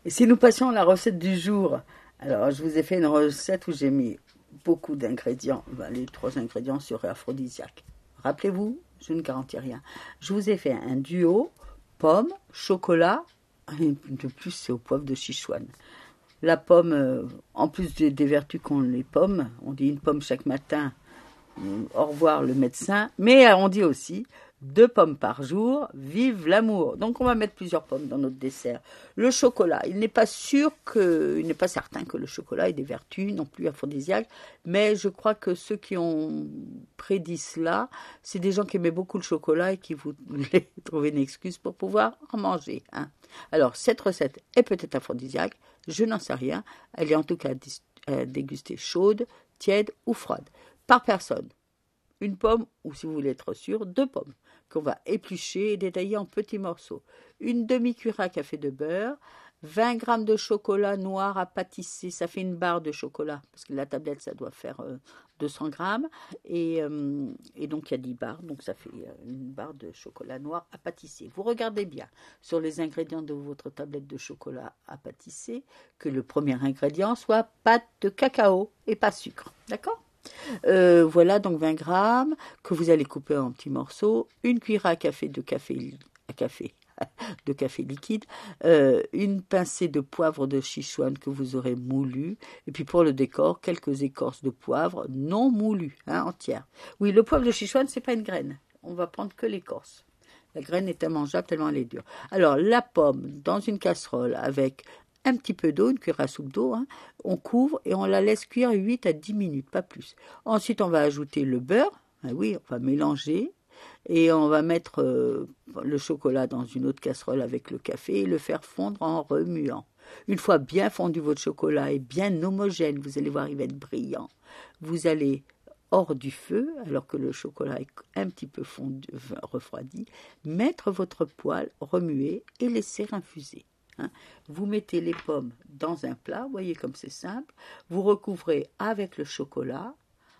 Et si nous passions à la recette du jour, alors je vous ai fait une recette où j'ai mis beaucoup d'ingrédients. Ben, les 3 ingrédients seraient aphrodisiaques. Rappelez-vous, je ne garantis rien. Je vous ai fait un duo pomme, chocolat, et de plus c'est au poivre de Sichuan. La pomme, en plus des vertus qu'ont les pommes, on dit une pomme chaque matin, au revoir le médecin, mais on dit aussi 2 pommes par jour, vive l'amour. Donc on va mettre plusieurs pommes dans notre dessert. Le chocolat, il n'est pas certain que le chocolat ait des vertus non plus aphrodisiaques, mais je crois que ceux qui ont prédit cela, c'est des gens qui aimaient beaucoup le chocolat et qui voulaient trouver une excuse pour pouvoir en manger. Hein. Alors cette recette est peut-être aphrodisiaque, je n'en sais rien. Elle est en tout cas à déguster chaude, tiède ou froide. Par personne. Une pomme, ou si vous voulez être sûr, 2 pommes, qu'on va éplucher et détailler en petits morceaux. Une demi-cuillère à café de beurre, 20 grammes de chocolat noir à pâtisser, ça fait une barre de chocolat, parce que la tablette, ça doit faire 200 grammes, et donc il y a 10 barres, donc ça fait une barre de chocolat noir à pâtisser. Vous regardez bien sur les ingrédients de votre tablette de chocolat à pâtisser, que le premier ingrédient soit pâte de cacao et pas sucre, d'accord ? Voilà donc 20 grammes que vous allez couper en petits morceaux, une cuillère à café de café liquide, une pincée de poivre de Sichuan que vous aurez moulu, et puis pour le décor, quelques écorces de poivre non moulues, entières. Oui, le poivre de Sichuan, c'est pas une graine, on va prendre que l'écorce. La graine est immangeable tellement elle est dure. Alors la pomme dans une casserole avec un petit peu d'eau, une cuillère à soupe d'eau, on couvre et on la laisse cuire 8 à 10 minutes, pas plus. Ensuite, on va ajouter le beurre, oui, on va mélanger, et on va mettre le chocolat dans une autre casserole avec le café et le faire fondre en remuant. Une fois bien fondu votre chocolat et bien homogène, vous allez voir, il va être brillant. Vous allez hors du feu, alors que le chocolat est un petit peu fondu, refroidi, mettre votre poêle, remuer et laisser infuser. Vous mettez les pommes dans un plat, vous voyez comme c'est simple, vous recouvrez avec le chocolat,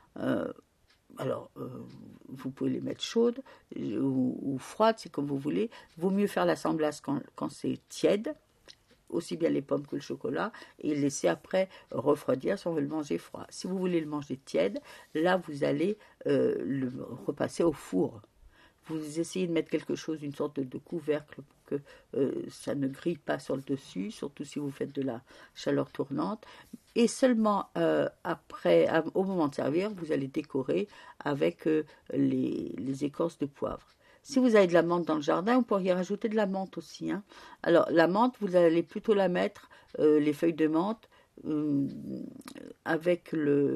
vous pouvez les mettre chaudes ou froides, c'est comme vous voulez, vaut mieux faire l'assemblage quand c'est tiède, aussi bien les pommes que le chocolat, et laisser après refroidir si on veut le manger froid. Si vous voulez le manger tiède, là vous allez le repasser au four. Vous essayez de mettre quelque chose, une sorte de couvercle pour que ça ne grille pas sur le dessus, surtout si vous faites de la chaleur tournante. Et seulement après, au moment de servir, vous allez décorer avec les écorces de poivre. Si vous avez de la menthe dans le jardin, vous pourriez rajouter de la menthe aussi. Alors la menthe, vous allez plutôt la mettre, les feuilles de menthe, avec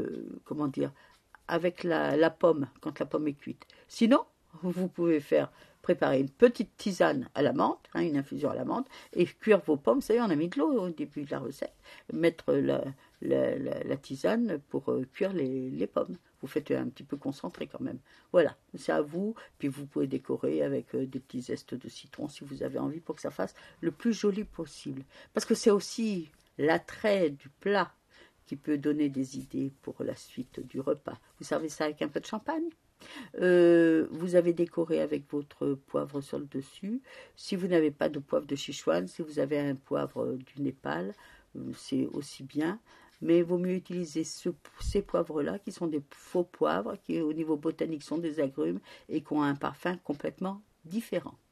avec la pomme, quand la pomme est cuite. Sinon, vous pouvez préparer une petite tisane à la menthe, une infusion à la menthe, et cuire vos pommes. Vous savez, on a mis de l'eau au début de la recette. Mettre la tisane pour cuire les pommes. Vous faites un petit peu concentré quand même. Voilà, c'est à vous. Puis vous pouvez décorer avec des petits zestes de citron si vous avez envie pour que ça fasse le plus joli possible. Parce que c'est aussi l'attrait du plat qui peut donner des idées pour la suite du repas. Vous servez ça avec un peu de champagne. Vous avez décoré avec votre poivre sur le dessus. Si vous n'avez pas de poivre de Sichuan, si vous avez un poivre du Népal, c'est aussi bien. Mais il vaut mieux utiliser ces poivres-là, qui sont des faux poivres, qui au niveau botanique sont des agrumes et qui ont un parfum complètement différent.